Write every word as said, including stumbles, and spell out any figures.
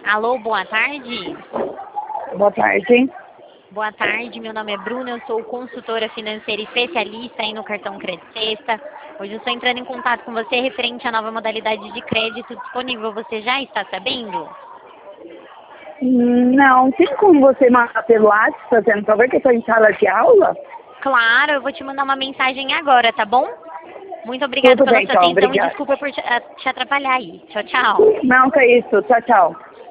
Alô, boa tarde. Boa tarde. Boa tarde, meu nome é Bruna, eu sou consultora financeira especialista aí no cartão Crédito Sexta. Hoje eu estou entrando em contato com você referente à nova modalidade de crédito disponível. Você já está sabendo? Não, tem como você mandar pelo WhatsApp, fazendo favor, que eu estou em sala de aula? Claro, eu vou te mandar uma mensagem agora, tá bom? Muito obrigada Tudo pela bem, sua então, atenção e obrigada. desculpa por te, a- te atrapalhar aí. Tchau, tchau. Não, que é isso. Tchau, tchau.